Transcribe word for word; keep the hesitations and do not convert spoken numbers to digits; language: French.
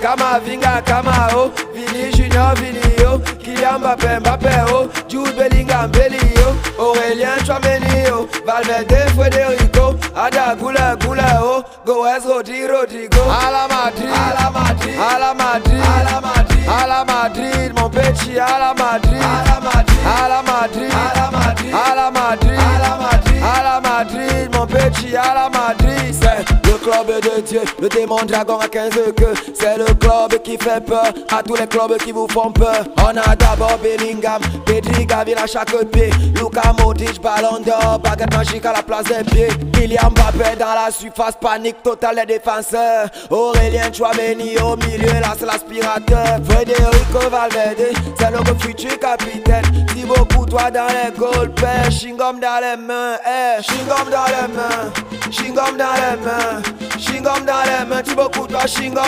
Kamavinga, Kamao, Vini Junior, Vinio, Kylian Mbappé, Mbappé, oh, Jude Bellingham, Bellio, Aurélien Tchouameni, oh, Valverde, Federico, Ada Gula, Gula, oh, Goes, Rodri, Rodrigo, à la Madrid, à la Madrid, à la Madrid, à la Madrid, à la Madrid, mon petit, à la Madrid, à la Madrid, à la Madrid, à la Madrid, à la Madrid, à la Madrid, à la Madrid, mon petit, à la Madrid. C'est le club de Dieu, le démon dragon à quinze queues. C'est le club qui fait peur à tous les clubs qui vous font peur. On a d'abord Bellingham, Pedri, Gavi à chaque pied, Luka Modric, Ballon d'Or, baguette magique à la place des pieds. Kylian Mbappé dans la surface, panique totale des défenseurs. Aurélien Tchouameni au milieu, là c'est l'aspirateur. Federico Valverde, c'est le futur capitaine. Thibaut Courtois dans les goals, père, chewing-gum dans les mains, eh, chewing-gum dans les mains, chewing-gum dans les mains, chewing-gum dans les mains, Thibaut Courtois, chewing-gum